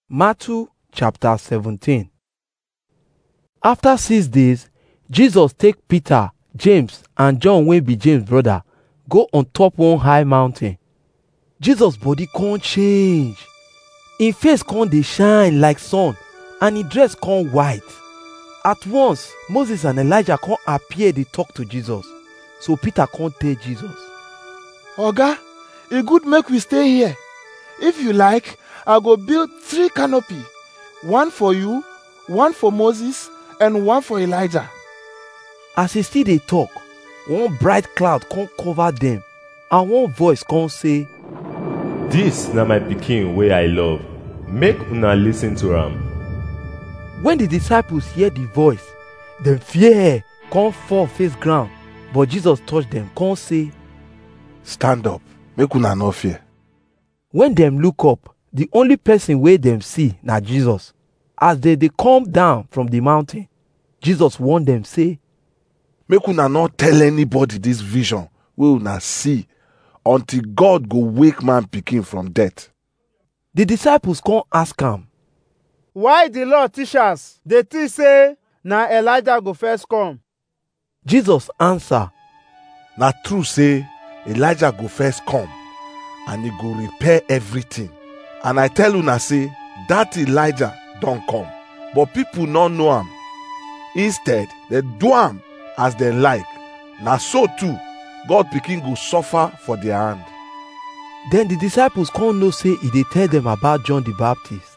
Matthew chapter 17. After 6 days, Jesus take Peter, James and John wey be James brother go on top one high mountain. Jesus body come change. Him face come dey shine like sun and him dress come white. At once, Moses and Elijah come appear dey talk to Jesus. So Peter come tell Jesus, Oga, e good make we stay here. If you like, I go build 3 canopy, one for you, one for Moses, and one for Elijah. as he still dey talk, one bright cloud come cover them, and one voice come say, Dis na my pikin wey I love, make una listen to am. when the disciples hear the voice, dem fear come fall face ground. But Jesus touch them come say, Stand up, make una no fear. when dem look up, the only person wey dem see na Jesus. As they dey come down from the mountain, Jesus warn them say, Make una not tell anybody this vision wey una see until God go wake man pikin from death. the disciples come ask am, Why the law teachers dey think say na Elijah go first come? Jesus answer, Na true say Elijah go first come and he go repair everything. And I tell una say that Elijah don come, but people no know am. Instead, they do am as they like. Na so too, God pikin go suffer for their hand. then the disciples come know say e dey tell them about John the Baptist.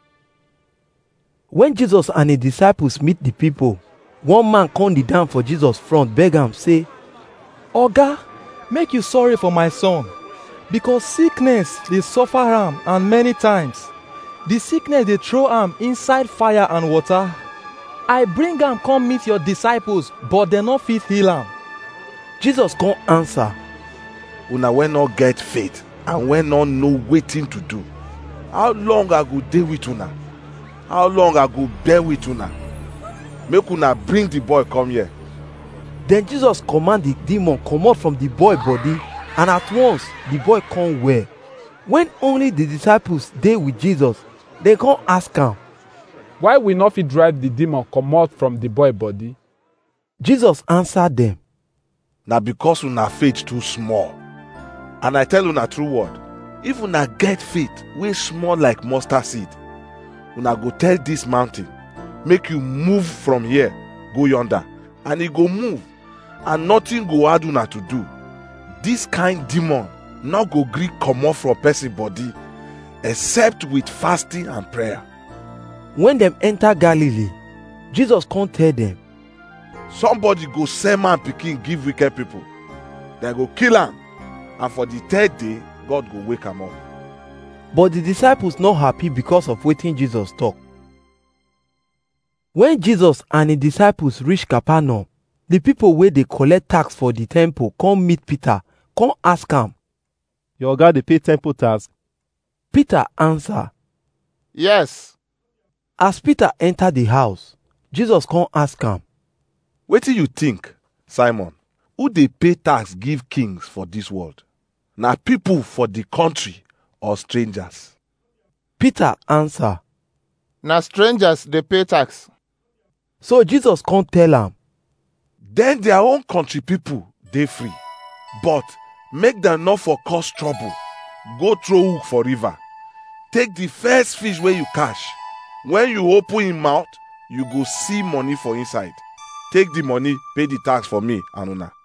When Jesus and his disciples meet the people, one man come kneel down for Jesus front beg am say, Oga, make you sorry for my son, because sickness dey suffer am and many times. The sickness dey throw am inside fire and water. I bring am come meet your disciples, but dem no fit heal am. Jesus come answer, Una wey no get faith and wey no know wetin to do. How long I go dey with una? How long I go bear with una? Make una bring the boy come here. then Jesus command the demon comot from the boy body, and at once the boy come well. When only the disciples dey with Jesus, they come ask am. Why we not fit drive the demon comot from the boy body? Jesus answer them, Na because una faith too small. And I tell una true word, if una get faith wey small like mustard seed, una go tell this mountain, make you move from here go yonder, and e go move, and nothing go hard una to do. This kind demon no go gree comot from person body except with fasting and prayer. when dem enter Galilee, Jesus come tell them, Somebody go sell man pikin give wicked people, dem go kill am, and for the 3rd day God go wake am up. but the disciples not happy because of wetin Jesus talk. When Jesus and his disciples reach Capernaum, the people wey dey collect tax for the temple come meet Peter, come ask am. Your oga dey pay temple tax. Peter answer. Yes. As Peter enter the house, Jesus come ask am, Wetin you think, Simon? Who dey pay tax give kings for this world? Na people for the country or strangers? Peter answer. Na strangers dey pay tax. So Jesus come tell am, Then their own country people dey free, but make them not for cause trouble. Go throw hook for river. Take the first fish wey you catch. When you open him mouth, you go see money for inside. Take the money, pay the tax for me and una.